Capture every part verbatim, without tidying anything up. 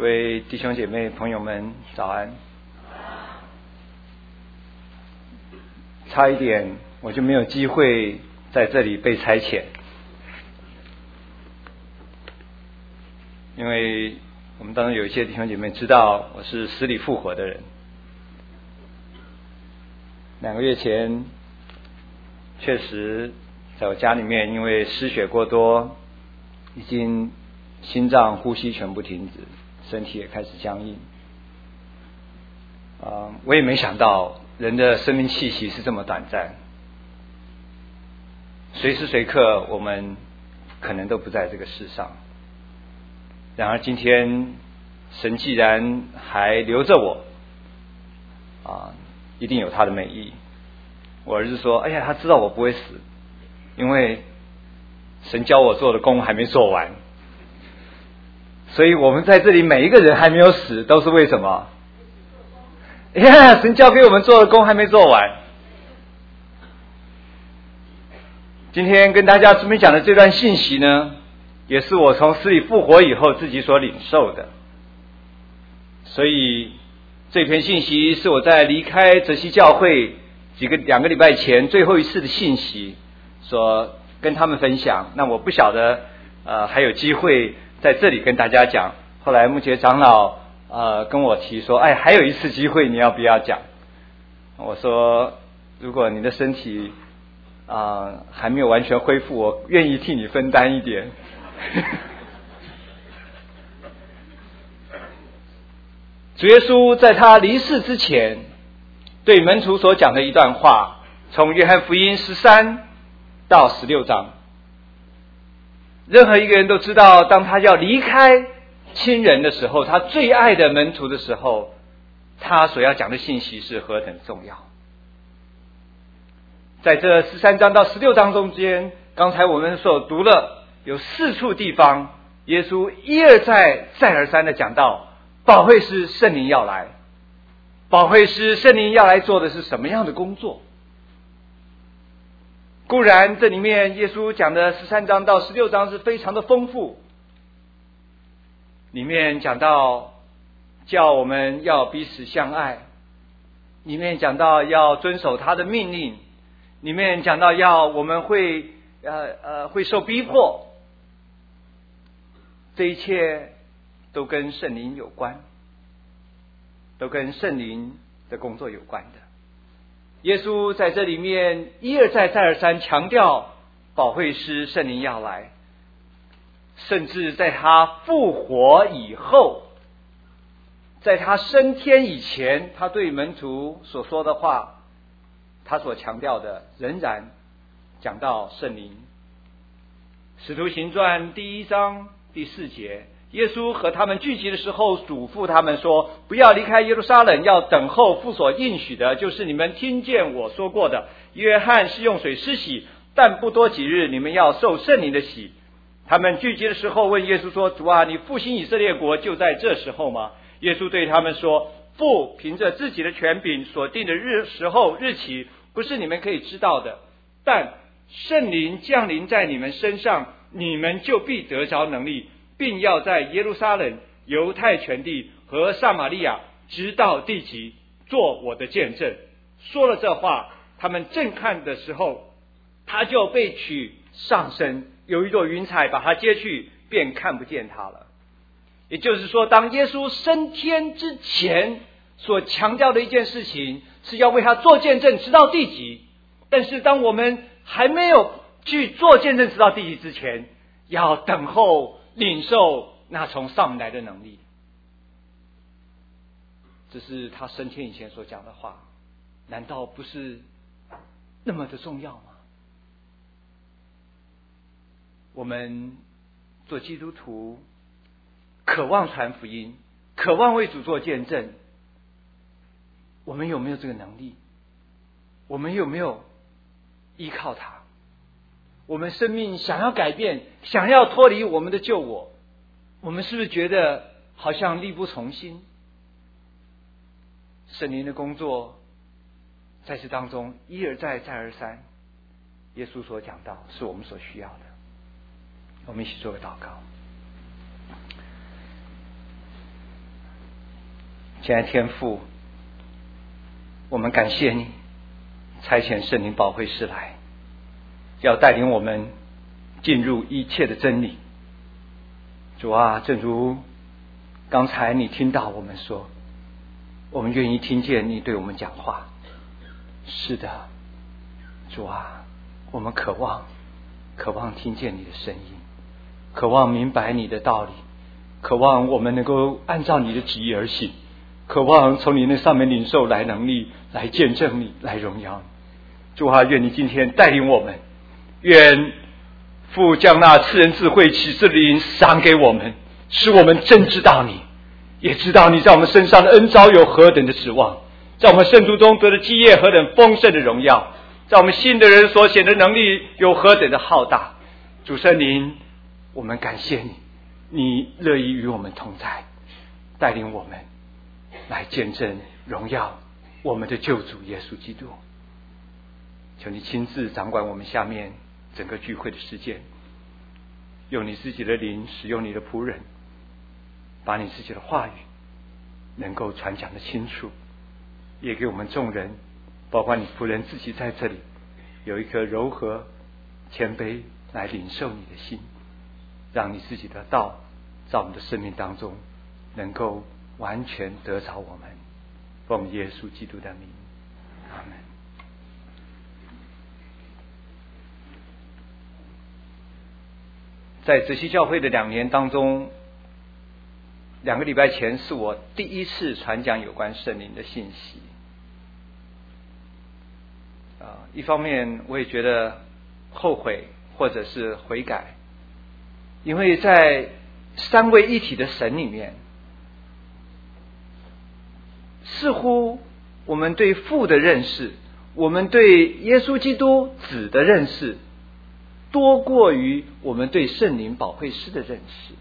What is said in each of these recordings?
位弟兄姐妹朋友们早安。差一点我就没有机会在这里被差遣，因为我们当中有一些弟兄姐妹知道我是死里复活的人。两个月前确实在我家里面因为失血过多，已经心脏呼吸全部停止，身体也开始僵硬。啊，我也没想到人的生命气息是这么短暂，随时随刻我们可能都不在这个世上。然而今天神既然还留着我，啊，一定有他的美意。我儿子说，哎呀，他知道我不会死，因为神教我做的工还没做完。所以我们在这里每一个人还没有死，都是为什么？哎呀，神教给我们做的工还没做完。今天跟大家准备讲的这段信息呢，也是我从死里复活以后自己所领受的。所以这篇信息是我在离开泽西教会几个两个礼拜前最后一次的信息，所跟他们分享。那我不晓得呃还有机会在这里跟大家讲。后来木杰长老呃跟我提说，哎，还有一次机会，你要不要讲？我说，如果你的身体啊、呃、还没有完全恢复，我愿意替你分担一点。主耶稣在他离世之前对门徒所讲的一段话，从约翰福音十三到十六章。任何一个人都知道，当他要离开亲人的时候，他最爱的门徒的时候，他所要讲的信息是何等重要。在这十三章到十六章中间，刚才我们所读了有四处地方，耶稣一而再再而三的讲到保惠师圣灵要来，保惠师圣灵要来做的是什么样的工作。固然这里面耶稣讲的十三章到十六章是非常的丰富，里面讲到叫我们要彼此相爱，里面讲到要遵守他的命令，里面讲到要我们会呃呃会受逼迫，这一切都跟圣灵有关，都跟圣灵的工作有关的。耶稣在这里面一而再再而三强调保惠师圣灵要来，甚至在他复活以后，在他升天以前，他对门徒所说的话，他所强调的仍然讲到圣灵。使徒行传第一章第四节，耶稣和他们聚集的时候嘱咐他们说，不要离开耶路撒冷，要等候父所应许的，就是你们听见我说过的。约翰是用水施洗，但不多几日，你们要受圣灵的洗。他们聚集的时候问耶稣说，主啊，你复兴以色列国就在这时候吗？耶稣对他们说，父凭着自己的权柄所定的日时候日期，不是你们可以知道的，但圣灵降临在你们身上，你们就必得着能力，并要在耶路撒冷、犹太全地和撒玛利亚直到地极做我的见证。说了这话，他们正看的时候，他就被取上升，有一朵云彩把他接去，便看不见他了。也就是说，当耶稣升天之前所强调的一件事情，是要为他做见证直到地极。但是当我们还没有去做见证直到地极之前，要等候领受那从上面来的能力。这是他升天以前所讲的话，难道不是那么的重要吗？我们做基督徒，渴望传福音，渴望为主做见证，我们有没有这个能力？我们有没有依靠他？我们生命想要改变，想要脱离我们的旧我，我们是不是觉得好像力不从心？圣灵的工作在这当中一而再再而三，耶稣所讲到是我们所需要的。我们一起做个祷告。 亲爱的天父，我们感谢你差遣圣灵保惠师来，要带领我们进入一切的真理。主啊，正如刚才你听到我们说，我们愿意听见你对我们讲话。是的，主啊，我们渴望渴望听见你的声音，渴望明白你的道理，渴望我们能够按照你的旨意而行，渴望从你那上面领受来能力，来见证你，来荣耀你。主啊，愿你今天带领我们，愿父将那赐人智慧启示的灵赏给我们，使我们真知道你，也知道你在我们身上的恩召有何等的指望，在我们圣徒中得的基业何等丰盛的荣耀，在我们信的人所显的能力有何等的浩大。主圣灵，我们感谢你，你乐意与我们同在，带领我们来见证荣耀我们的救主耶稣基督。求你亲自掌管我们下面整个聚会的时间，用你自己的灵使用你的仆人，把你自己的话语能够传讲的清楚，也给我们众人，包括你仆人自己在这里，有一颗柔和谦卑来领受你的心，让你自己的道在我们的生命当中能够完全得着我们。奉耶稣基督的名，阿们。在泽西教会的两年当中，两个礼拜前是我第一次传讲有关圣灵的信息。啊，一方面我也觉得后悔或者是悔改，因为在三位一体的神里面，似乎我们对父的认识，我们对耶稣基督子的认识，多过于我们对圣灵保惠师的认识。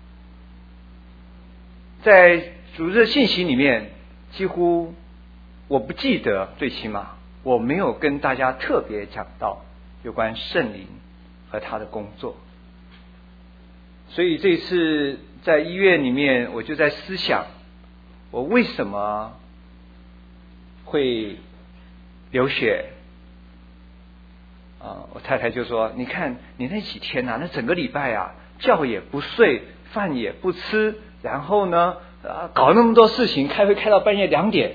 在主日信息里面，几乎我不记得，最起码我没有跟大家特别讲到有关圣灵和他的工作。所以这次在医院里面，我就在思想，我为什么会流血啊？我太太就说，你看你那几天啊，那整个礼拜啊，觉也不睡，饭也不吃，然后呢啊，搞那么多事情，开会开到半夜两点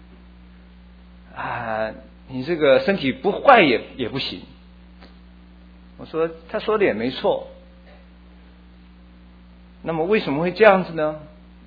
啊，你这个身体不坏也也不行。我说他说的也没错，那么为什么会这样子呢？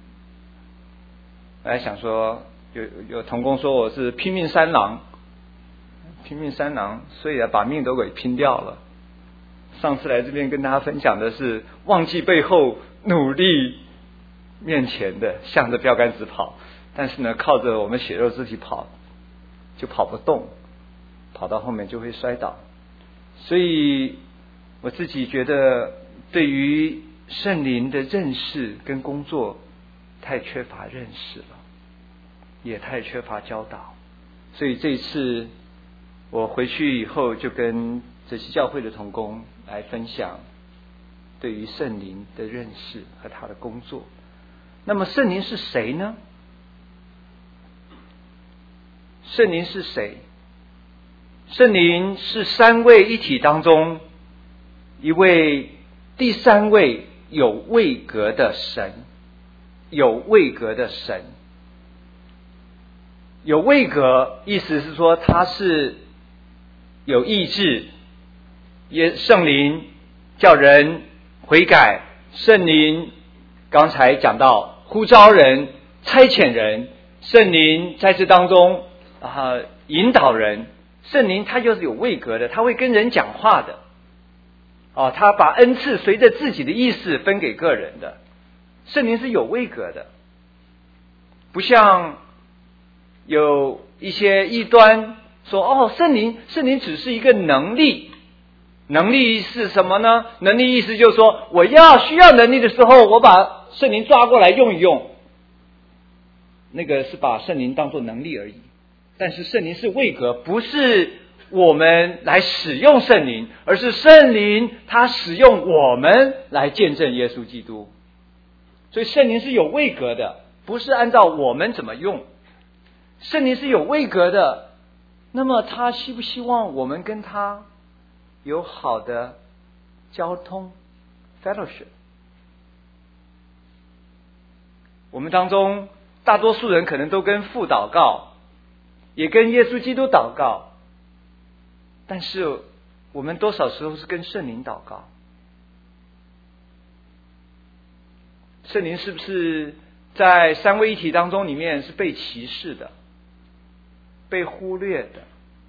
我还想说，有有同工说我是拼命三郎，拼命三郎，所以啊把命都给拼掉了。上次来这边跟大家分享的是忘记背后，努力面前的，向着标杆直跑，但是呢靠着我们血肉肢体跑就跑不动，跑到后面就会摔倒。所以我自己觉得对于圣灵的认识跟工作太缺乏认识了，也太缺乏教导。所以这一次我回去以后就跟泽西教会的同工来分享对于圣灵的认识和他的工作。那么圣灵是谁呢？圣灵是谁？圣灵是三位一体当中一位第三位有位格的神，有位格的神。有位格意思是说他是有意志，也圣灵叫人悔改，圣灵刚才讲到呼召人、差遣人，圣灵在这当中啊引导人。圣灵他就是有位格的，他会跟人讲话的，哦，他把恩赐随着自己的意思分给个人的。圣灵是有位格的，不像有一些异端说，哦，圣灵圣灵只是一个能力。能力是什么呢？能力意思就是说，我要需要能力的时候，我把圣灵抓过来用一用，那个是把圣灵当作能力而已。但是圣灵是位格，不是我们来使用圣灵，而是圣灵他使用我们来见证耶稣基督。所以圣灵是有位格的， 不是按照我们怎么用。圣灵是有位格的，那么他希不希望我们跟他有好的交通 fellowship？ 我们当中大多数人可能都跟父祷告，也跟耶稣基督祷告，但是我们多少时候是跟圣灵祷告？圣灵是不是在三位一体当中里面是被歧视的，被忽略的？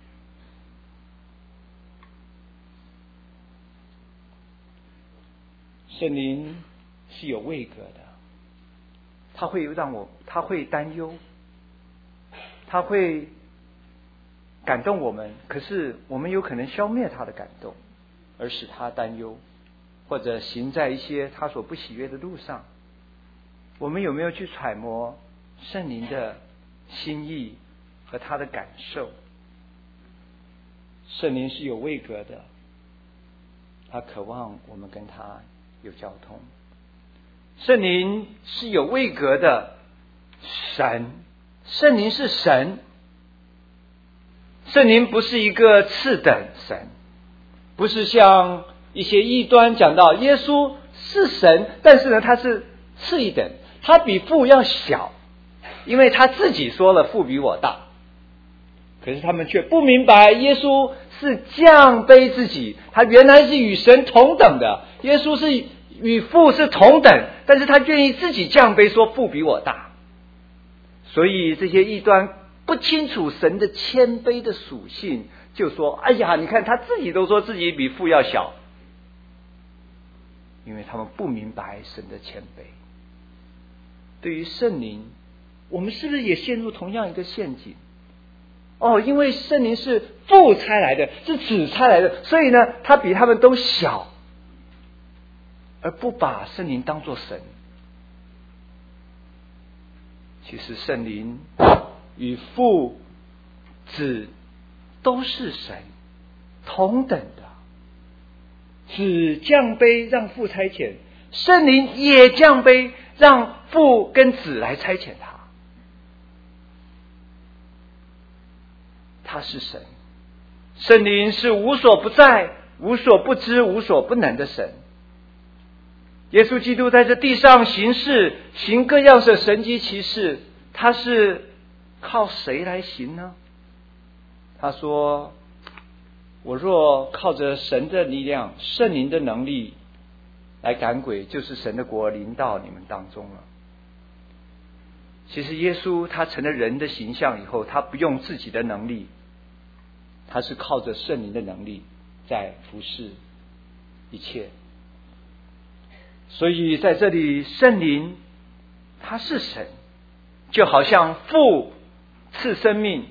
圣灵是有位格的，他会让我，他会担忧，他会感动我们，可是我们有可能消灭他的感动，而使他担忧，或者行在一些他所不喜悦的路上。我们有没有去揣摩圣灵的心意和他的感受？圣灵是有位格的，他渴望我们跟他有交通。圣灵是有位格的神，圣灵是神，圣灵不是一个次等神，不是像一些异端讲到耶稣是神，但是呢他是次一等，他比父要小，因为他自己说了父比我大。可是他们却不明白耶稣是降卑自己，他原来是与神同等的，耶稣是与父是同等，但是他愿意自己降卑，说父比我大。所以这些异端不清楚神的谦卑的属性，就说哎呀，你看他自己都说自己比父要小，因为他们不明白神的谦卑。对于圣灵，我们是不是也陷入同样一个陷阱？哦，因为圣灵是父差来的，是子差来的，所以呢他比他们都小，而不把圣灵当作神。其实圣灵与父子都是神，同等的。子降卑让父差遣，圣灵也降卑让父跟子来差遣他。他是神，圣灵是无所不在、无所不知、无所不能的神。耶稣基督在这地上行事，行各样的神迹奇事，他是靠谁来行呢？他说，我若靠着神的力量、圣灵的能力来赶鬼，就是神的国临到你们当中了。其实耶稣他成了人的形象以后，他不用自己的能力，他是靠着圣灵的能力在服侍一切。所以在这里，圣灵他是神，就好像父赐生命，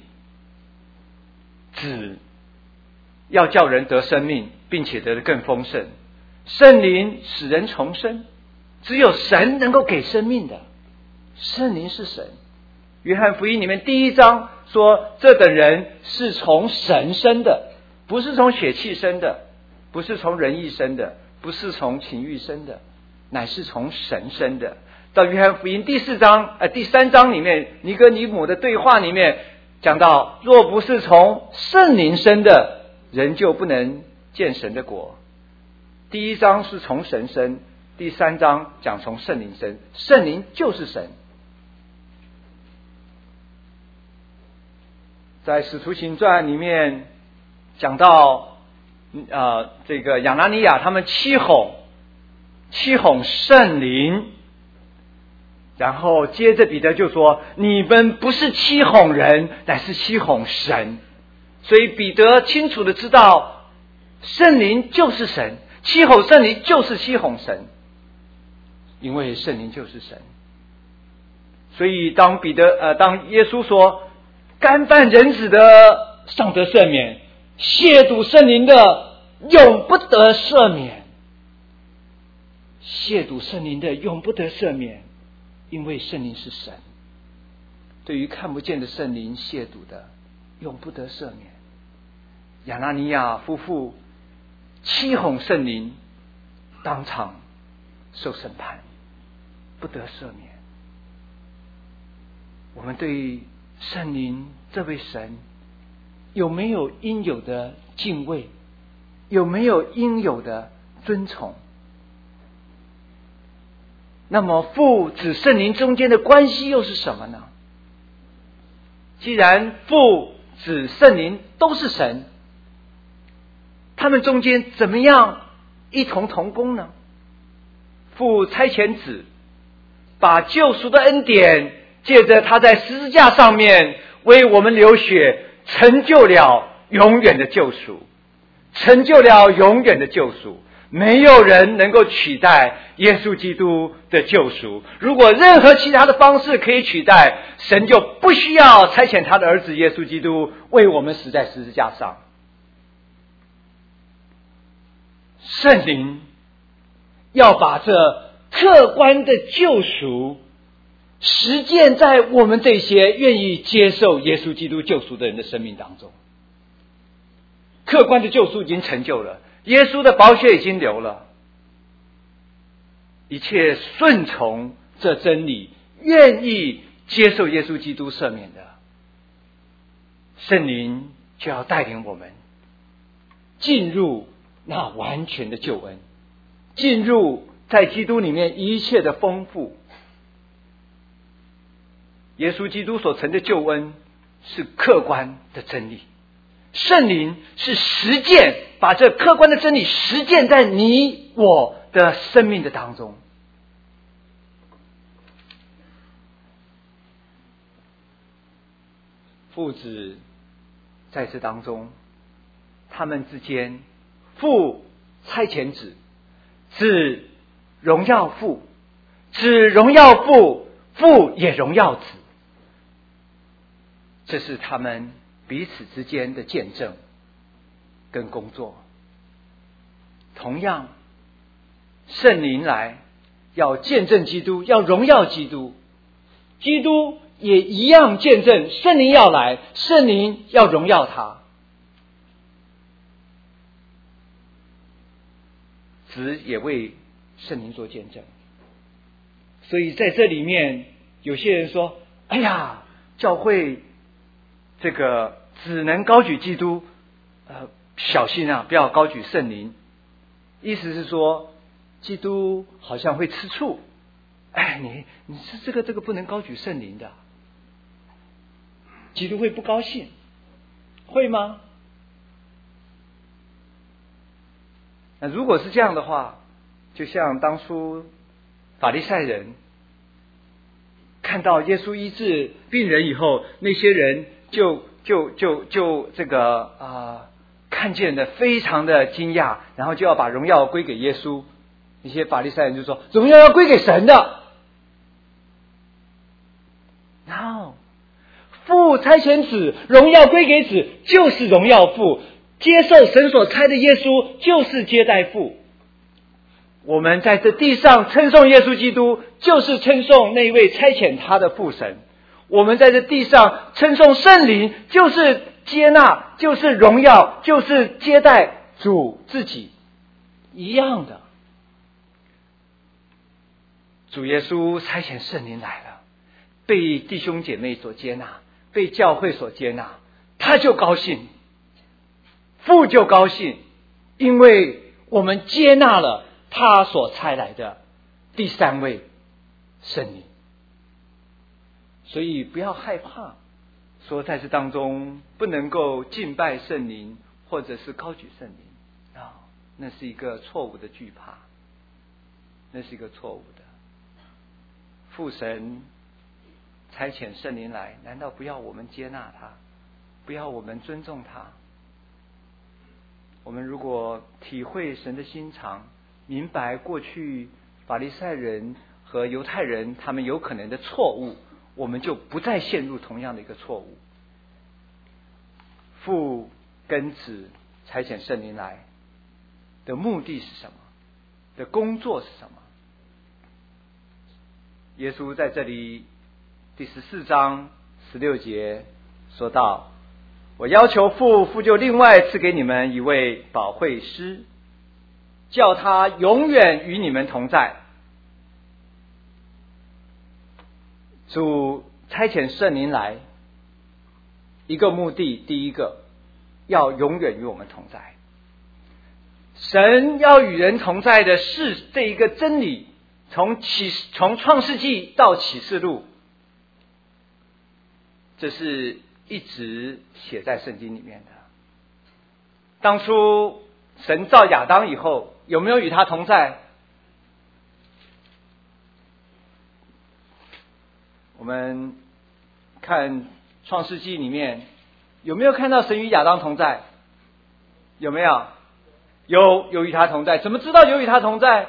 子要叫人得生命，并且得得更丰盛。圣灵使人重生，只有神能够给生命的。圣灵是神。约翰福音里面第一章说，这等人是从神生的，不是从血气生的，不是从人意生的，不是从情欲生的，乃是从神生的。到约翰福音第四章呃第三章里面，尼哥尼姆的对话里面讲到，若不是从圣灵生的，人就不能见神的国。第一章是从神生，第三章讲从圣灵生，圣灵就是神。在使徒行传里面讲到呃，这个亚拿尼亚他们欺哄欺哄圣灵，然后接着彼得就说，你们不是欺哄人，乃是欺哄神。所以彼得清楚的知道，圣灵就是神，欺哄圣灵就是欺哄神，因为圣灵就是神。所以当彼得呃，当耶稣说干犯人子的尚得赦免，亵渎圣灵的永不得赦免。亵渎圣灵的永不得赦免，因为圣灵是神。对于看不见的圣灵亵渎的永不得赦免。亚拿尼亚夫妇欺哄圣灵，当场受审判，不得赦免。 我们对圣灵这位神有没有应有的敬畏，有没有应有的尊崇？那么父子圣灵中间的关系又是什么呢？既然父子圣灵都是神，他们中间怎么样一同同工呢？父差遣子，把救赎的恩典借着他在十字架上面为我们流血，成就了永远的救赎，成就了永远的救赎。没有人能够取代耶稣基督的救赎。如果任何其他的方式可以取代，神就不需要差遣他的儿子耶稣基督为我们死在十字架上。圣灵要把这客观的救赎实践在我们这些愿意接受耶稣基督救赎的人的生命当中。客观的救赎已经成就了，耶稣的宝血已经流了，一切顺从这真理，愿意接受耶稣基督赦免的，圣灵就要带领我们进入那完全的救恩，进入在基督里面一切的丰富。耶稣基督所成的救恩是客观的真理，圣灵是实践，把这客观的真理实践在你我的生命的当中。父子在这当中，他们之间，父差遣子，子荣耀父，子荣耀父，父也荣耀子。这是他们彼此之间的见证跟工作。同样，圣灵来要见证基督，要荣耀基督，基督也一样见证圣灵要来，圣灵要荣耀他。子也为圣灵做见证。所以在这里面，有些人说，哎呀，教会这个只能高举基督，呃，小心啊，不要高举圣灵。意思是说，基督好像会吃醋，哎，你你是这个这个不能高举圣灵的，基督会不高兴，会吗？那如果是这样的话，就像当初法利赛人看到耶稣医治病人以后，那些人就就就就这个啊、呃，看见的非常的惊讶，然后就要把荣耀归给耶稣。那些法利赛人就说：“荣耀要归给神的。” No， 父差遣子，荣耀归给子，就是荣耀父。接受神所差的耶稣，就是接待父。我们在这地上称颂耶稣基督，就是称颂那一位差遣他的父神。我们在这地上称颂圣灵，就是接纳，就是荣耀，就是接待主自己，一样的。主耶稣差遣圣灵来了，被弟兄姐妹所接纳，被教会所接纳，他就高兴，父就高兴，因为我们接纳了他所差来的第三位圣灵。所以不要害怕说在这当中不能够敬拜圣灵或者是高举圣灵啊，那是一个错误的惧怕，那是一个错误的。父神差遣圣灵来，难道不要我们接纳他，不要我们尊重他？我们如果体会神的心肠，明白过去法利赛人和犹太人他们有可能的错误，我们就不再陷入同样的一个错误。父跟子差遣圣灵来的目的是什么？的工作是什么？耶稣在这里第十四章十六节说道：我要求父，父就另外赐给你们一位保惠师，叫他永远与你们同在。主差遣圣灵来，一个目的，第一个要永远与我们同在。神要与人同在的是这一个真理，从启从创世纪到启示录，这是一直写在圣经里面的。当初神造亚当以后，有没有与他同在？我们看创世纪里面，有没有看到神与亚当同在？有没有？有，有与他同在。怎么知道有与他同在？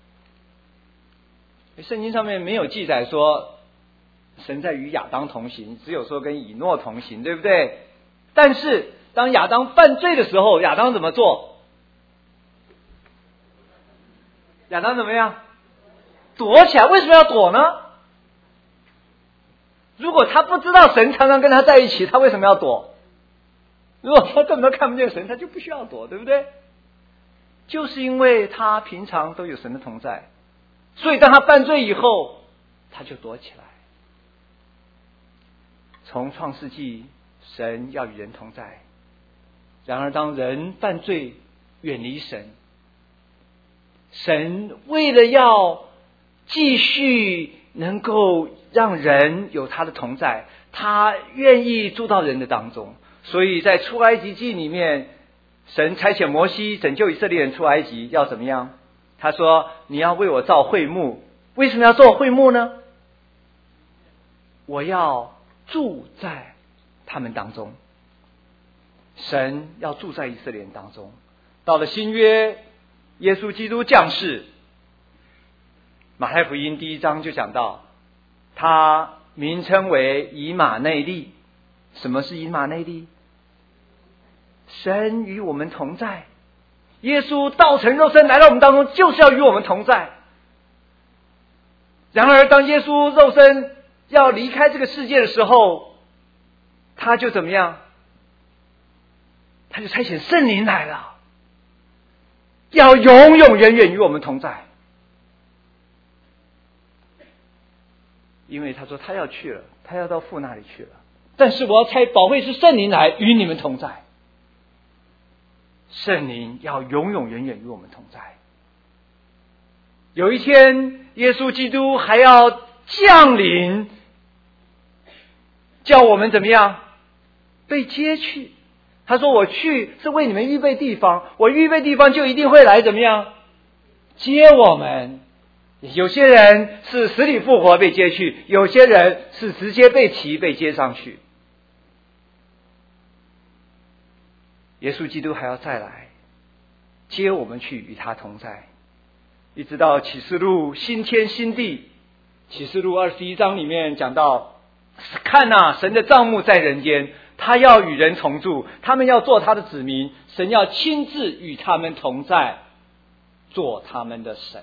圣经上面没有记载说神在与亚当同行，只有说跟以诺同行，对不对？但是当亚当犯罪的时候，亚当怎么做？亚当怎么样？躲起来。为什么要躲呢？如果他不知道神常常跟他在一起，他为什么要躲？如果他根本都看不见神，他就不需要躲，对不对？就是因为他平常都有神的同在，所以当他犯罪以后，他就躲起来。从创世纪，神要与人同在，然而当人犯罪远离神，神为了要继续能够让人有他的同在，他愿意住到人的当中。所以在出埃及记里面，神差遣摩西拯救以色列人出埃及，要怎么样？他说你要为我造会幕。为什么要造会幕呢？我要住在他们当中。神要住在以色列人当中。到了新约，耶稣基督降世，马太福音第一章就讲到，他名称为以马内利。什么是以马内利？神与我们同在。耶稣道成肉身来到我们当中，就是要与我们同在。然而当耶稣肉身要离开这个世界的时候，他就怎么样？他就差遣圣灵来了，要永永远远与我们同在。因为他说他要去了，他要到父那里去了，但是我要差保惠师圣灵来与你们同在。圣灵要永永远远与我们同在。有一天耶稣基督还要降临，叫我们怎么样？被接去。他说我去是为你们预备地方，我预备地方就一定会来怎么样？接我们。有些人是死里复活被接去，有些人是直接被提被接上去。耶稣基督还要再来接我们去与他同在，一直到启示录新天新地。启示录二十一章里面讲到，看啊，神的帐幕在人间，他要与人同住，他们要做他的子民，神要亲自与他们同在，做他们的神。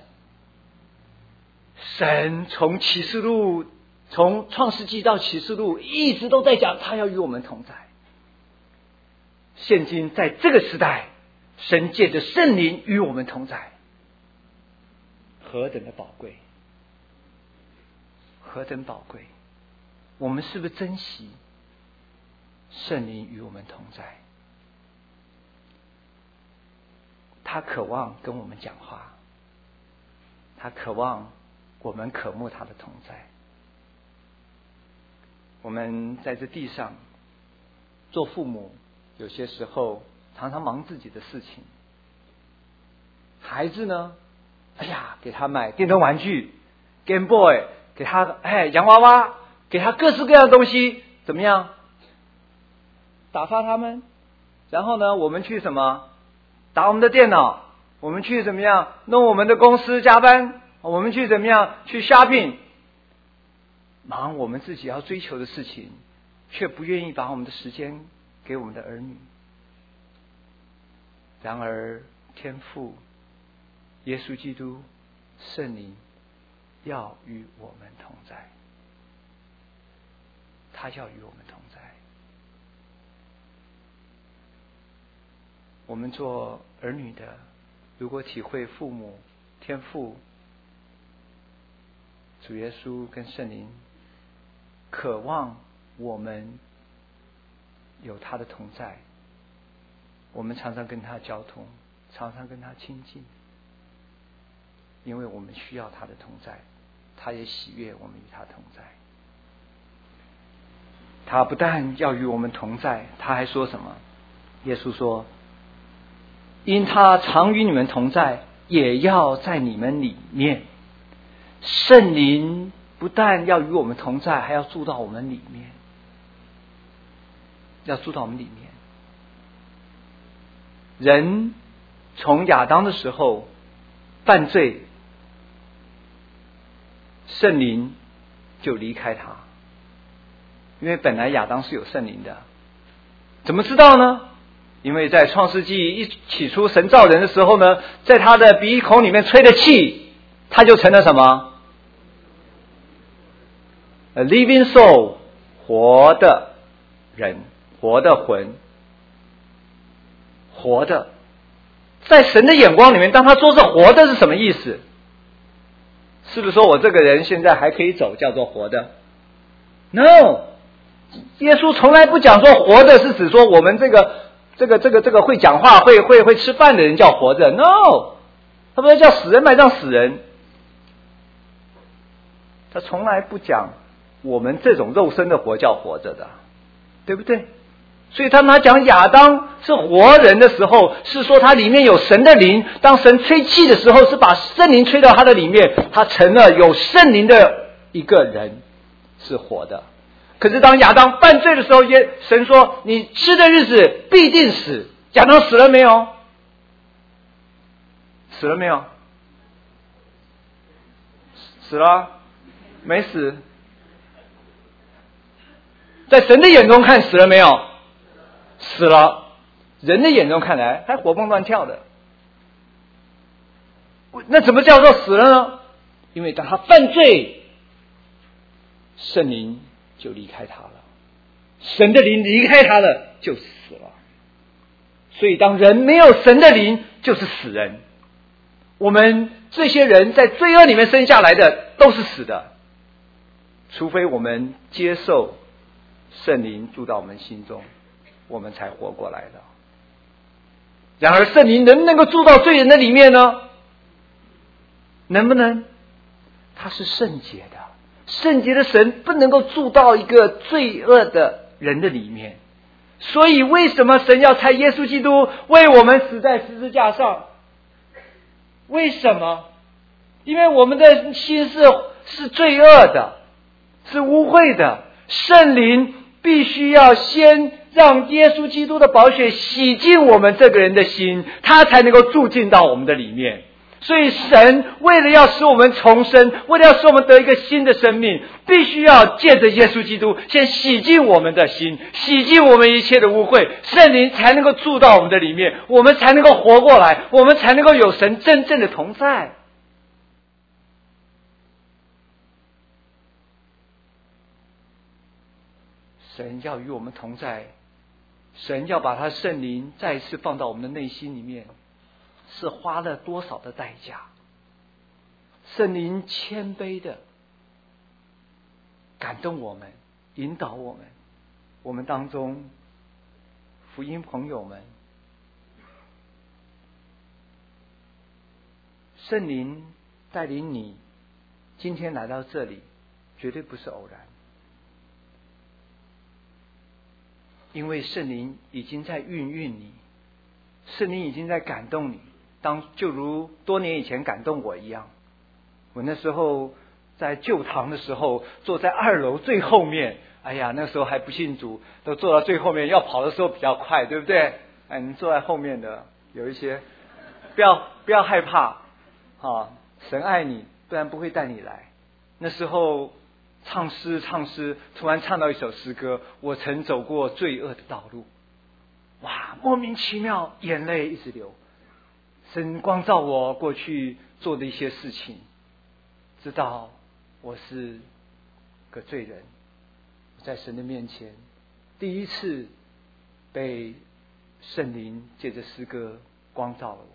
神从启示录，从创世纪到启示录，一直都在讲他要与我们同在。现今在这个时代，神借着圣灵与我们同在，何等的宝贵，何等宝贵！我们是不是珍惜圣灵与我们同在？他渴望跟我们讲话，他渴望我们渴慕他的同在。我们在这地上做父母，有些时候常常忙自己的事情，孩子呢，哎呀，给他买电动玩具 Game Boy， 给他哎洋娃娃，给他各式各样的东西，怎么样？打发他们，然后呢，我们去什么？打我们的电脑，我们去怎么样？弄我们的公司加班，我们去怎么样？去 shopping， 忙我们自己要追求的事情，却不愿意把我们的时间给我们的儿女。然而天父耶稣基督圣灵要与我们同在，他要与我们同在。我们做儿女的，如果体会父母天父主耶稣跟圣灵渴望我们有他的同在，我们常常跟他交通，常常跟他亲近，因为我们需要他的同在，他也喜悦我们与他同在。他不但要与我们同在，他还说什么？耶稣说，因他常与你们同在，也要在你们里面。圣灵不但要与我们同在，还要住到我们里面，要住到我们里面。人从亚当的时候犯罪，圣灵就离开他，因为本来亚当是有圣灵的。怎么知道呢？因为在创世纪一起初神造人的时候呢，在他的鼻孔里面吹的气，他就成了什么？ A living soul， 活的人，活的魂，活的。在神的眼光里面，当他说是活的是什么意思？是不是说我这个人现在还可以走，叫做活的 ？No， 耶稣从来不讲说活的是指说我们这个这个这个这个会讲话、会会会吃饭的人叫活着。No， 他不是叫死人埋葬死人，他从来不讲我们这种肉身的活叫活着的，对不对？所以他拿讲亚当是活人的时候，是说他里面有神的灵，当神吹气的时候，是把圣灵吹到他的里面，他成了有圣灵的一个人，是活的。可是当亚当犯罪的时候，耶神说你吃的日子必定死。亚当死了没有？死了没有？死了？没死。在神的眼中看死了没有？死了。人的眼中看来还活蹦乱跳的。那怎么叫做死了呢？因为当他犯罪，圣灵就离开他了，神的灵离开他了，就死了。所以当人没有神的灵，就是死人。我们这些人在罪恶里面生下来的都是死的，除非我们接受圣灵住到我们心中，我们才活过来的。然而圣灵能不能够住到罪人的里面呢？能不能？他是圣洁的，圣洁的神不能够住到一个罪恶的人的里面。所以为什么神要差耶稣基督为我们死在十字架上？为什么？因为我们的心是是罪恶的，是污秽的，圣灵必须要先让耶稣基督的宝血洗净我们这个人的心，他才能够住进到我们的里面。所以神为了要使我们重生，为了要使我们得一个新的生命，必须要借着耶稣基督先洗净我们的心，洗净我们一切的污秽，圣灵才能够住到我们的里面，我们才能够活过来，我们才能够有神真正的同在。神要与我们同在，神要把他圣灵再一次放到我们的内心里面，是花了多少的代价？圣灵谦卑的感动我们，引导我们。我们当中福音朋友们，圣灵带领你今天来到这里，绝对不是偶然，因为圣灵已经在孕育你，圣灵已经在感动你，当就如多年以前感动我一样。我那时候在旧堂的时候，坐在二楼最后面，哎呀，那时候还不信主，都坐到最后面，要跑的时候比较快，对不对？哎，你坐在后面的有一些，不要不要害怕，啊，神爱你，不然不会带你来。那时候唱诗唱诗，突然唱到一首诗歌，我曾走过罪恶的道路，哇，莫名其妙，眼泪一直流。神光照我过去做的一些事情，知道我是个罪人，我在神的面前第一次被圣灵借着诗歌光照了我。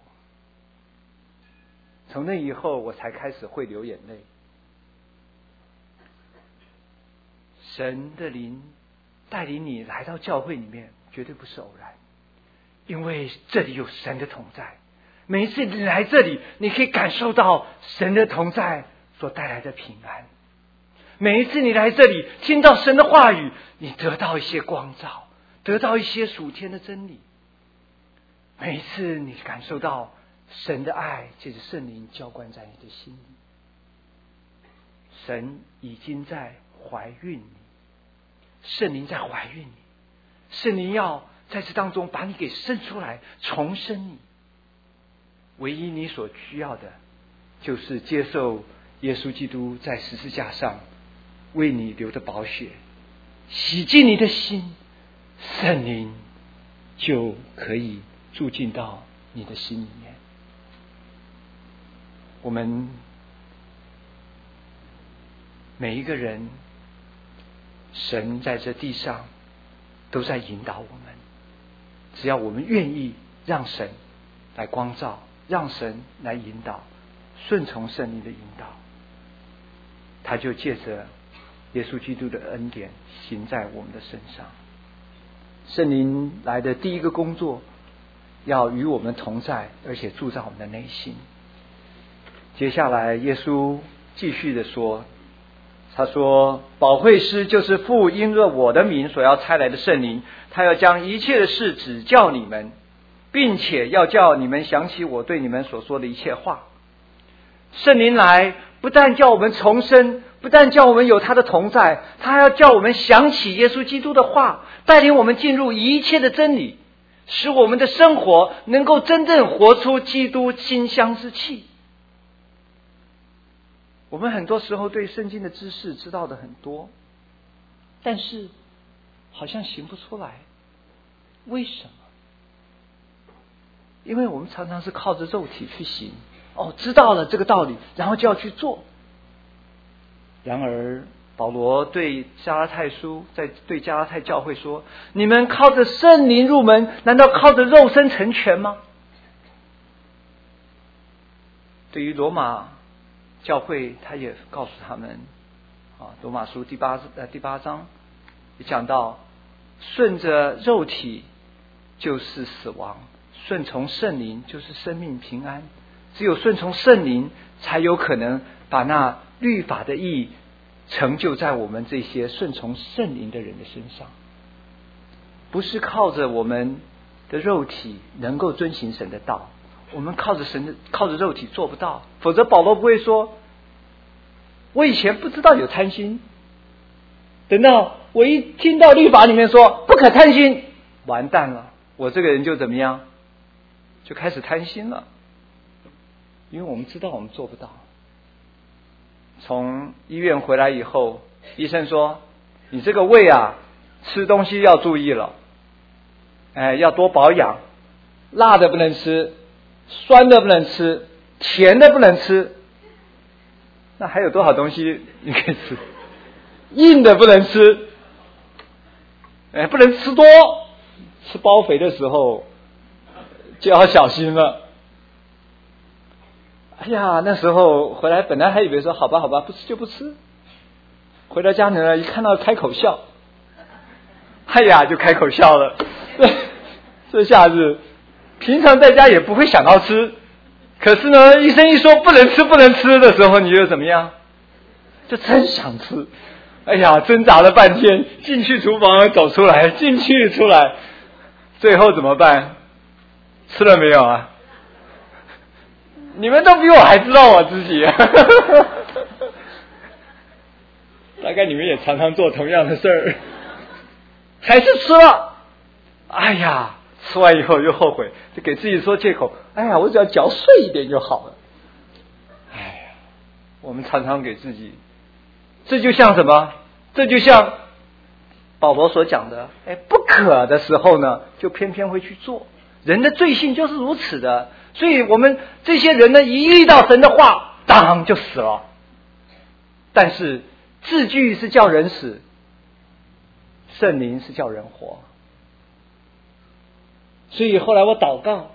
从那以后我才开始会流眼泪。 神的灵带领你来到教会里面，绝对不是偶然，因为这里有神的同在。每一次你来这里，你可以感受到神的同在所带来的平安。每一次你来这里，听到神的话语，你得到一些光照，得到一些属天的真理。每一次你感受到神的爱借着圣灵浇灌在你的心里，神已经在怀孕你，圣灵在怀孕你，圣灵要在这当中把你给生出来，重生你。唯一你所需要的，就是接受耶稣基督在十字架上为你流的宝血，洗净你的心，圣灵就可以住进到你的心里面。我们每一个人，神在这地上都在引导我们，只要我们愿意让神来光照，让神来引导，顺从圣灵的引导，他就借着耶稣基督的恩典行在我们的身上。圣灵来的第一个工作，要与我们同在，而且住在我们的内心。接下来耶稣继续的说，他说，保惠师就是父因着我的名所要差来的圣灵，他要将一切的事指教你们，并且要叫你们想起我对你们所说的一切话。圣灵来不但叫我们重生，不但叫我们有他的同在，他还要叫我们想起耶稣基督的话，带领我们进入一切的真理，使我们的生活能够真正活出基督馨香之气。我们很多时候对圣经的知识知道的很多，但是好像行不出来。为什么？因为我们常常是靠着肉体去行，哦，知道了这个道理，然后就要去做。然而保罗对加拉太书，在对加拉太教会说，你们靠着圣灵入门，难道靠着肉身成全吗？对于罗马教会，他也告诉他们啊，罗马书第八呃第八章也讲到，顺着肉体就是死亡，顺从圣灵就是生命平安。只有顺从圣灵，才有可能把那律法的义成就在我们这些顺从圣灵的人的身上。不是靠着我们的肉体能够遵行神的道，我们靠着神的靠着肉体做不到，否则保罗不会说，我以前不知道有贪心，等到我一听到律法里面说不可贪心，完蛋了，我这个人就怎么样，就开始贪心了。因为我们知道我们做不到。从医院回来以后，医生说，你这个胃啊，吃东西要注意了，哎，要多保养，辣的不能吃，酸的不能吃，甜的不能吃。那还有多少东西你可以吃？硬的不能吃，哎，不能吃多，吃包肥的时候就要小心了。哎呀，那时候回来本来还以为说好吧好吧，不吃就不吃。回到家呢，一看到开口笑，哎呀就开口笑了。这下子平常在家也不会想到吃，可是呢医生一说不能吃不能吃的时候，你就怎么样？就真想吃。哎呀，挣扎了半天，进去厨房走出来，进去出来，最后怎么办？吃了没有啊？你们都比我还知道我自己。大概你们也常常做同样的事儿，还是吃了。哎呀，吃完以后又后悔，就给自己说借口，哎呀，我只要嚼碎一点就好了。哎呀，我们常常给自己，这就像什么？这就像保罗所讲的，哎，不可的时候呢，就偏偏会去做。人的罪性就是如此的，所以我们这些人呢，一遇到神的话，当就死了。但是字句是叫人死，圣灵是叫人活。所以后来我祷告，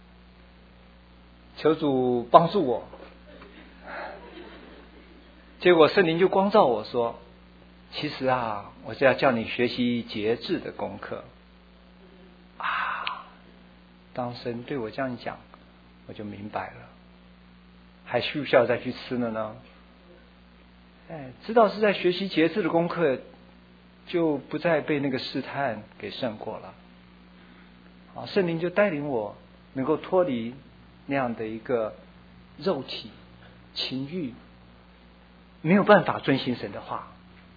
求主帮助我，结果圣灵就光照我说， 其实啊，我是要叫你学习节制的功课啊。当神对我这样讲，我就明白了，还需不需要再去吃了呢？哎，知道是在学习节制的功课，就不再被那个试探给胜过了。好，圣灵就带领我能够脱离那样的一个肉体情欲，没有办法遵行神的话。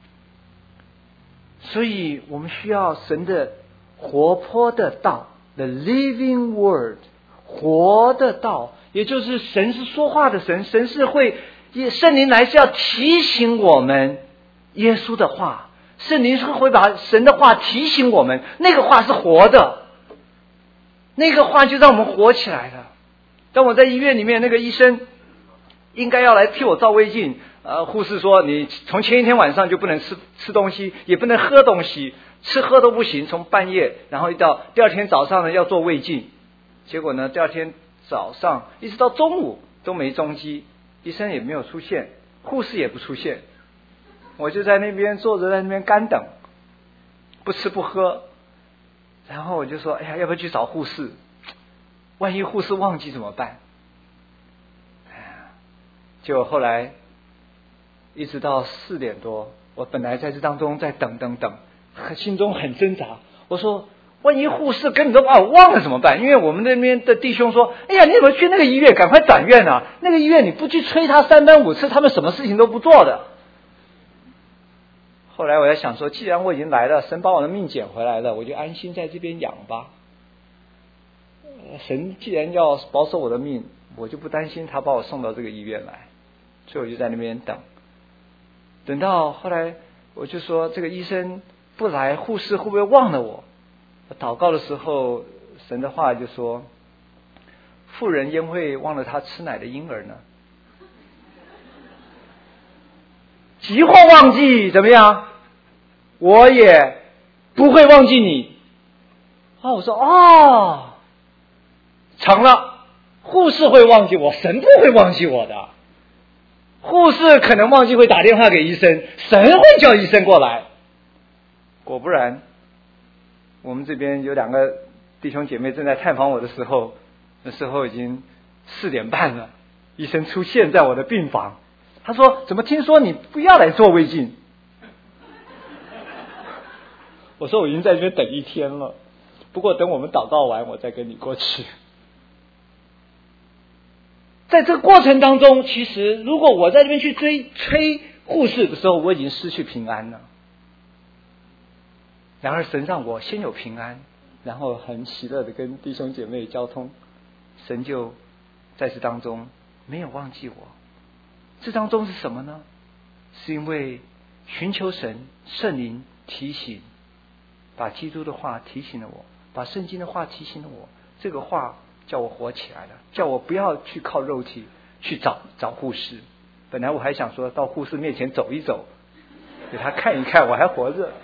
所以我们需要神的活泼的道 ，the living word， 活的道，也就是神是说话的神，神是会，圣灵来是要提醒我们耶稣的话，圣灵是会把神的话提醒我们，那个话是活的，那个话就让我们活起来了。当我在医院里面，那个医生应该要来替我照胃镜，呃，护士说你从前一天晚上就不能吃吃东西，也不能喝东西，吃喝都不行，从半夜然后一到第二天早上呢要做胃镜，结果呢第二天早上一直到中午都没踪迹，医生也没有出现，护士也不出现，我就在那边坐着，在那边干等，不吃不喝，然后我就说，哎呀，要不要去找护士？万一护士忘记怎么办？就后来一直到四点多，我本来在这当中在等等等，心中很挣扎。我说，万一护士跟你都把我忘了怎么办？因为我们那边的弟兄说，哎呀，你怎么去那个医院？赶快转院啊！那个医院你不去催他三番五次，他们什么事情都不做的。后来我在想说，既然我已经来了，神把我的命捡回来了，我就安心在这边养吧。神既然要保守我的命，我就不担心他把我送到这个医院来，所以我就在那边等。等到后来我就说，这个医生不来，护士会不会忘了我？我祷告的时候，神的话就说，妇人焉会忘了她吃奶的婴儿呢？即或忘记怎么样，我也不会忘记你。啊，我说哦，成了，护士会忘记我，神不会忘记我的。护士可能忘记会打电话给医生，神会叫医生过来。果不然，我们这边有两个弟兄姐妹正在探访我的时候，那时候已经四点半了，医生出现在我的病房，他说，怎么听说你不要来做胃镜？我说我已经在这边等一天了，不过等我们祷告完我再跟你过去。在这个过程当中，其实如果我在这边去追催护士的时候，我已经失去平安了。然而神让我先有平安，然后很喜乐的跟弟兄姐妹交通，神就在这当中没有忘记我。这当中是什么呢？是因为寻求神，圣灵提醒，把基督的话提醒了我，把圣经的话提醒了我，这个话叫我活起来了，叫我不要去靠肉体去找找护士。本来我还想说到护士面前走一走，给他看一看我还活着，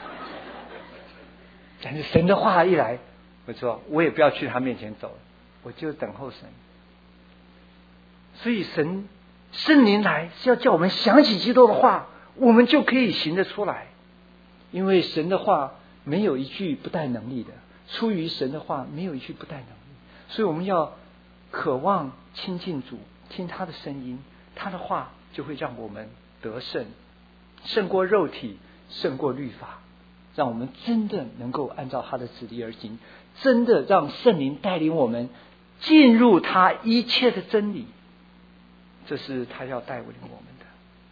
但是神的话一来，我说我也不要去他面前走，我就等候神。所以神圣灵来是要叫我们想起基督的话，我们就可以行得出来。因为神的话没有一句不带能力的，出于神的话没有一句不带能力，所以我们要渴望亲近主，听他的声音，他的话就会让我们得胜，胜过肉体，胜过律法，让我们真的能够按照他的旨意而行，真的让圣灵带领我们进入他一切的真理，这是他要带领我们的。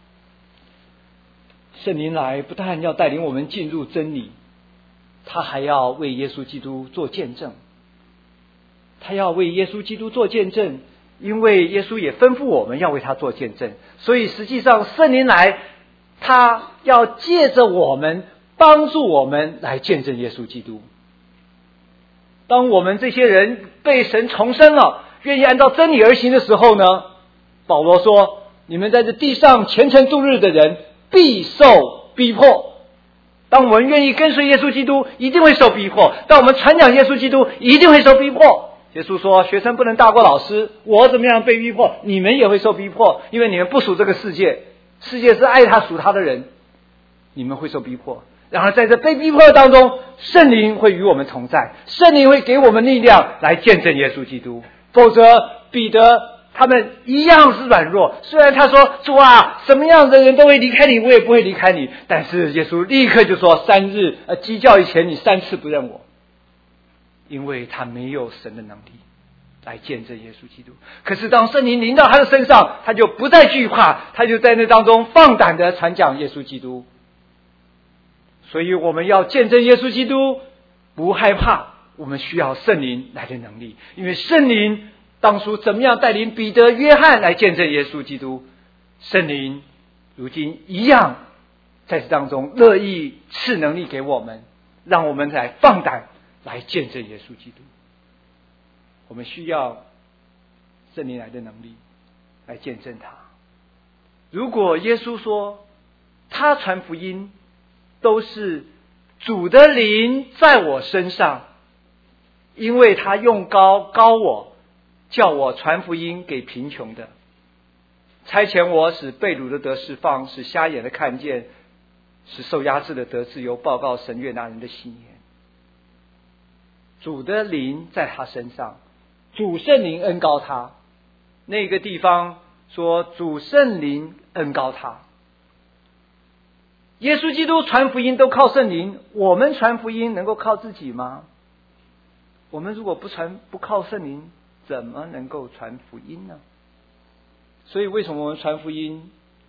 圣灵来不但要带领我们进入真理，他还要为耶稣基督做见证。他要为耶稣基督做见证，因为耶稣也吩咐我们要为他做见证，所以实际上圣灵来，他要借着我们帮助我们来见证耶稣基督。当我们这些人被神重生了，愿意按照真理而行的时候呢，保罗说，你们在这地上虔诚度日的人必受逼迫。当我们愿意跟随耶稣基督，一定会受逼迫；当我们传讲耶稣基督，一定会受逼迫。耶稣说，学生不能大过老师，我怎么样被逼迫，你们也会受逼迫，因为你们不属这个世界，世界是爱他属他的人。 你们会受逼迫。然而在这被逼迫当中，圣灵会与我们同在，圣灵会给我们力量来见证耶稣基督。否则彼得他们一样是软弱，虽然他说主啊，什么样的人都会离开你，我也不会离开你，但是耶稣立刻就说三日呃鸡叫以前你三次不认我，因为他没有神的能力来见证耶稣基督。可是当圣灵临到他的身上，他就不再惧怕，他就在那当中放胆的传讲耶稣基督。所以我们要见证耶稣基督，不害怕，我们需要圣灵来的能力，因为圣灵当初怎么样带领彼得、约翰来见证耶稣基督，圣灵如今一样在这当中乐意赐能力给我们，让我们来放胆来见证耶稣基督。我们需要圣灵来的能力来见证他。如果耶稣说他传福音都是主的灵在我身上，因为他用膏膏我，叫我传福音给贫穷的，差遣我使被掳的得释放，使瞎眼的看见，使受压制的得自由，报告神悦纳人的喜年。主的灵在他身上，主圣灵恩膏他。那个地方说主圣灵恩膏他。耶稣基督传福音都靠圣灵，我们传福音能够靠自己吗？我们如果不传不靠圣灵，怎么能够传福音呢？所以为什么我们传福音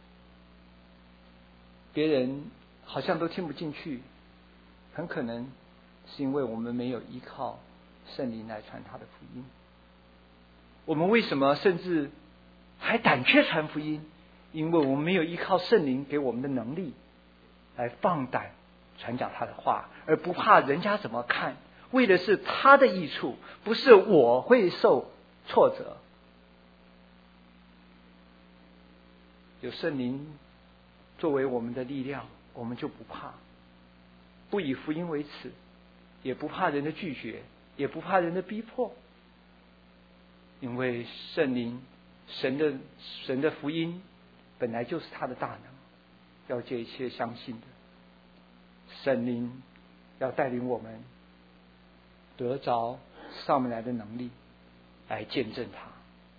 别人好像都听不进去？很可能是因为我们没有依靠圣灵来传他的福音。我们为什么甚至还胆怯传福音？因为我们没有依靠圣灵给我们的能力来放胆传讲他的话，而不怕人家怎么看，为的是他的益处，不是我会受挫折。有圣灵作为我们的力量，我们就不怕，不以福音为耻，也不怕人的拒绝，也不怕人的逼迫，因为圣灵神的神的福音本来就是他的大能，要借一切相信的。圣灵要带领我们得着上面来的能力来见证他。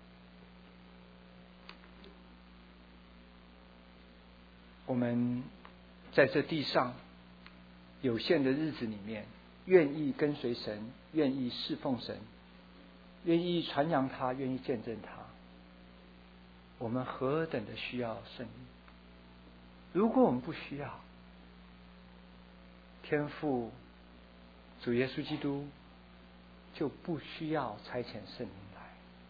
我们在这地上有限的日子里面，愿意跟随神，愿意侍奉神，愿意传扬他，愿意见证他，我们何等的需要圣灵。如果我们不需要，天父主耶稣基督就不需要差遣圣灵来。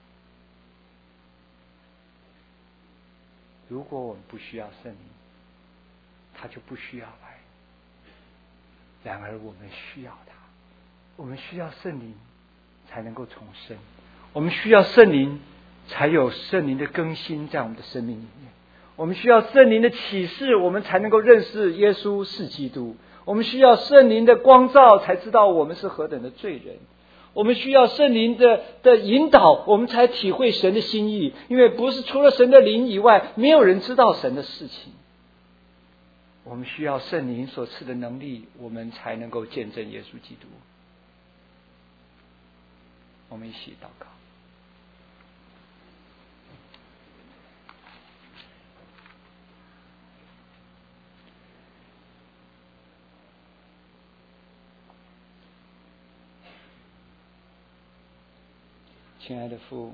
如果我们不需要圣灵，他就不需要来。然而我们需要他，我们需要圣灵才能够重生，我们需要圣灵才有圣灵的更新在我们的生命里面，我们需要圣灵的启示，我们才能够认识耶稣是基督，我们需要圣灵的光照，才知道我们是何等的罪人，我们需要圣灵的的引导，我们才体会神的心意，因为不是除了神的灵以外，没有人知道神的事情。我们需要圣灵所赐的能力，我们才能够见证耶稣基督。我们一起祷告。亲爱的父，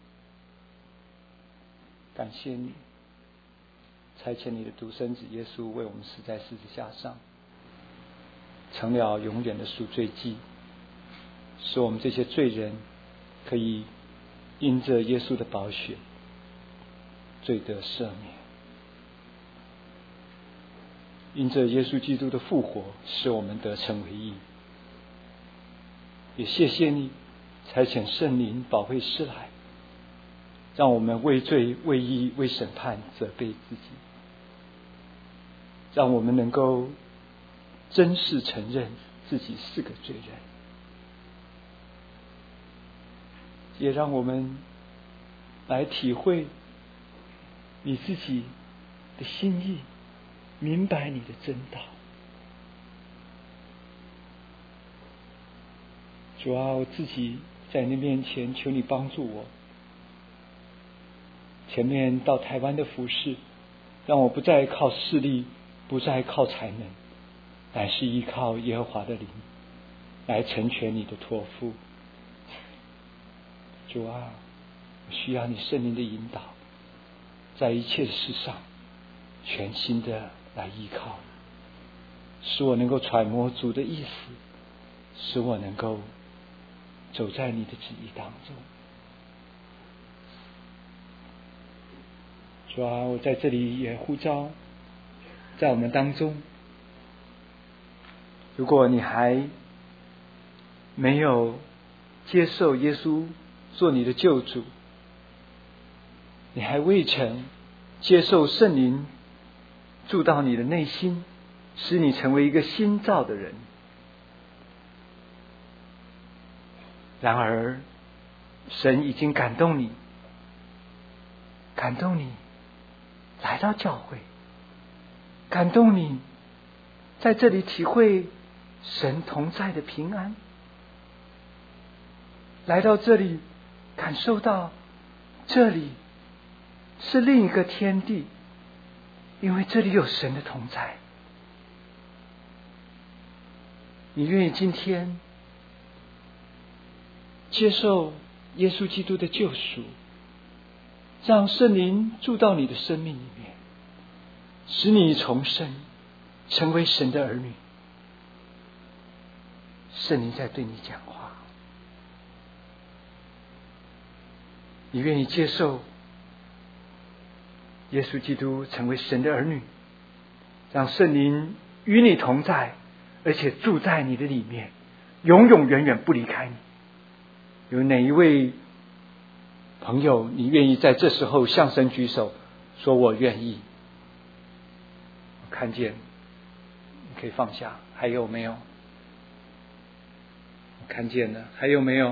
感谢你差遣你的独生子耶稣为我们死在十字架上，成了永远的赎罪祭，使我们这些罪人可以因着耶稣的宝血罪得赦免，因着耶稣基督的复活使我们得成为义。也谢谢你差遣圣灵保惠师来，让我们为罪为义为审判责备自己，让我们能够真实承认自己是个罪人，也让我们来体会你自己的心意， 明白你的真道。主啊，我自己在你面前求你帮助我，前面到台湾的服事，让我不再靠势力，不再靠才能，乃是依靠耶和华的灵来成全你的托付。主啊，我需要你圣灵的引导，在一切的事上全心的来依靠，使我能够揣摩主的意思，使我能够走在你的旨意当中。主啊，我在这里也呼召在我们当中，如果你还没有接受耶稣做你的救主，你还未曾接受圣灵住到你的内心，使你成为一个新造的人，然而神已经感动你，感动你来到教会，感动你在这里体会神同在的平安，来到这里感受到这里是另一个天地，因为这里有神的同在。你愿意今天接受耶稣基督的救赎，让圣灵住到你的生命里面，使你重生，成为神的儿女。圣灵在对你讲话，你愿意接受耶稣基督成为神的儿女，让圣灵与你同在，而且住在你的里面，永永远远不离开你。有哪一位朋友你愿意在这时候向神举手说我愿意？我看见，你可以放下。还有没有？我看见了。还有没有？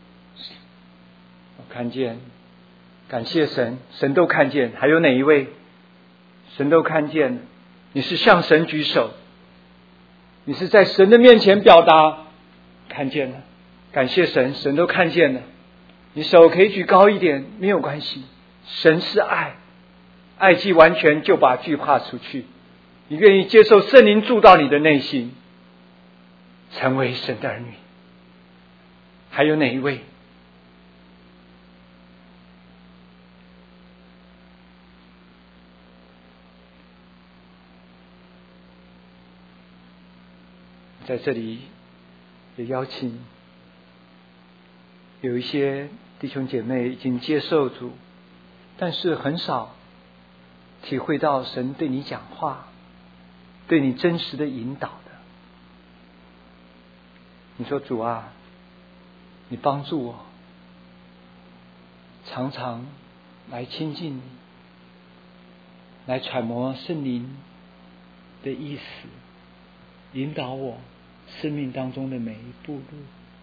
我看见。感谢神，神都看见。还有哪一位？神都看见了。你是向神举手，你是在神的面前表达，看见了。感谢神，神都看见了。你手可以举高一点，没有关系。神是爱，爱既完全，就把惧怕除去。你愿意接受圣灵住到你的内心，成为神的儿女。还有哪一位？在这里也邀请有一些弟兄姐妹已经接受主，但是很少体会到神对你讲话，对你真实的引导的。你说主啊，你帮助我常常来亲近你，来揣摩圣灵的意思，引导我生命当中的每一步路，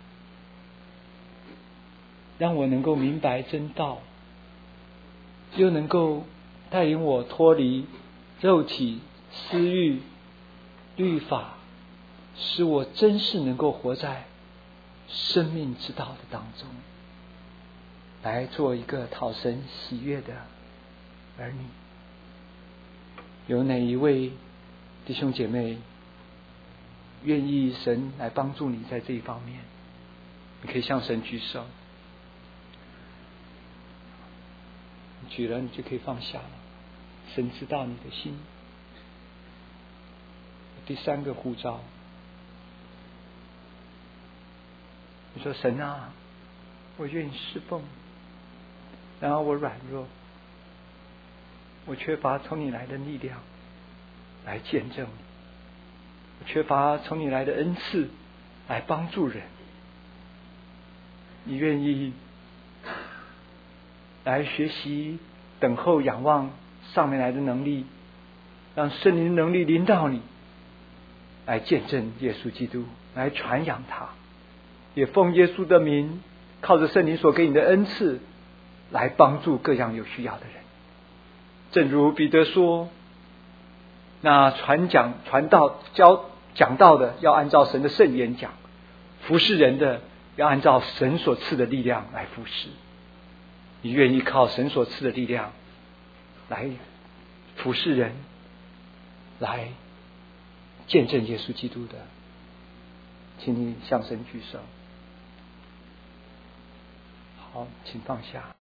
让我能够明白真道，又能够带领我脱离肉体私欲律法，使我真是能够活在生命之道的当中，来做一个讨神喜悦的儿女。有哪一位弟兄姐妹愿意神来帮助你在这一方面？你可以向神举手，你举了你就可以放下了，神知道你的心。第三个呼召，你说神啊，我愿意侍奉，然后我软弱，我缺乏从你来的力量来见证你，我缺乏从你来的恩赐来帮助人。你愿意来学习等候仰望上面来的能力，让圣灵的能力临到你，来见证耶稣基督，来传扬他，也奉耶稣的名，靠着圣灵所给你的恩赐来帮助各样有需要的人。正如彼得说， 那传讲传道教讲道的要按照神的圣言讲，服侍人的要按照神所赐的力量来服侍。你愿意靠神所赐的力量来服侍人，来见证耶稣基督的，请你向神举手。好，请放下。